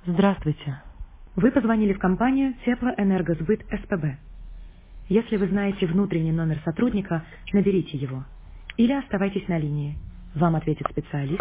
Здравствуйте. Вы позвонили в компанию Теплоэнергосбыт СПБ. Если вы знаете внутренний номер сотрудника, наберите его. Или оставайтесь на линии. Вам ответит специалист.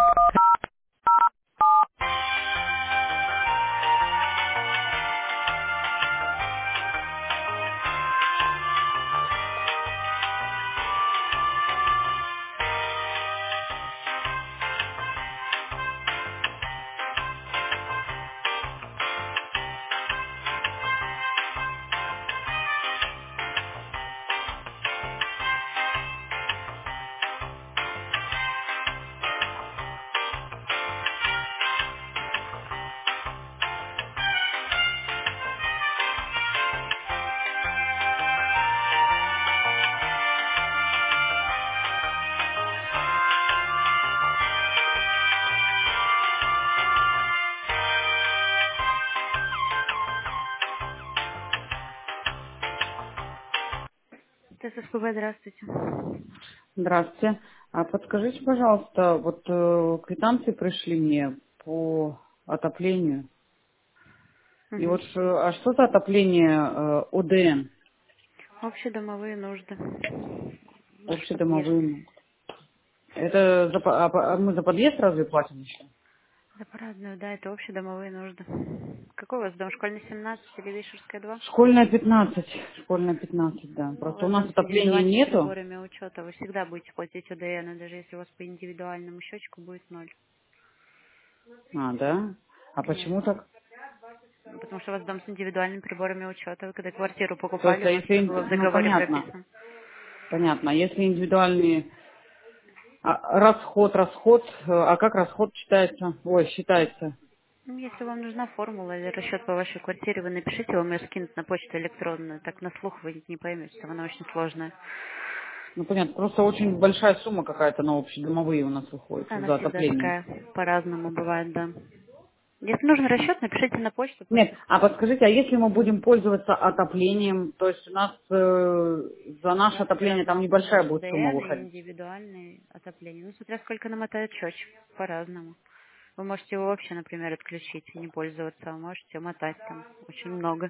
ТССПБ, здравствуйте. Здравствуйте. А подскажите, пожалуйста, вот квитанции пришли мне по отоплению. И Мгм. вот что за отопление ОДН, Общедомовые нужды. Наш подъезд. общедомовые? Это мы за подъезд разве платим еще? За парадную, да, это общедомовые нужды. Какой у вас дом? Школьный 17 или Вишерская 2? Школьная 15. Школьная 15, да. Ну, у Просто у вас нас дом с отопления индивидуальными нету. приборами учета. Вы всегда будете платить ОДН, и даже если у вас по индивидуальному счетчику будет ноль. А, да? А почему Конечно. так? Ну, потому что у вас дом с индивидуальными приборами учета. Вы когда квартиру То есть, покупали, а у вас если, все было в ну договоре понятно, прописано. понятно. А если индивидуальные расход, а как расход считается? Ой, считается. Ну, если вам нужна формула или расчет по вашей квартире, вы напишите, вам ее скинут на почту электронную. Так на слух вы не поймете, там она очень сложная. Ну, понятно, просто очень большая сумма какая-то на общедомовые у нас выходит Она за всегда отопление. такая, по-разному бывает, да. Если нужен расчет, напишите на почту. Нет, а подскажите, а если мы будем пользоваться отоплением, то есть у нас за У наше вас все отопление там равно небольшая будет сумма ОДН и выходить? индивидуальное отопление. Ну, смотря сколько намотает счетчик, по-разному. Вы можете его вообще, например, отключить и не пользоваться, а можете мотать там очень много.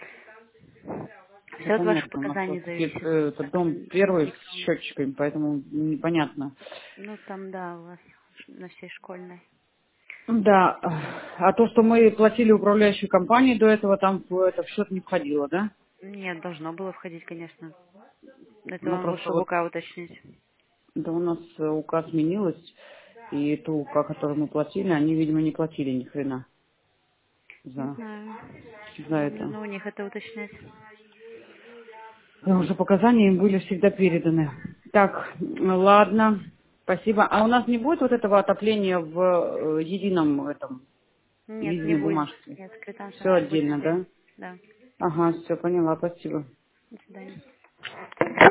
Да Все от ваших понятно, у нас показаний вот такие, зависит. этот дом первый с Никто. счетчиками, поэтому непонятно. Ну, там, да, у вас на всей школьной. Да, а то, что мы платили управляющей компании до этого, там это в счет не входило, да? Нет, должно было входить, конечно. Это Ну, вам просто лучше в вот УК уточнить. да у нас указ сменилась, и ту УК, которую мы платили, они, видимо, не платили ни хрена Не за, знаю. за Вам это. нужно у них это уточнять. Уже показания им были всегда переданы. Так, ладно, спасибо. А у нас не будет вот этого отопления в едином этом, Нет, не единой будет. бумажке? Нет, квитанция Все наша будет отдельно, здесь. да? Да. Ага, все, поняла, спасибо. До свидания.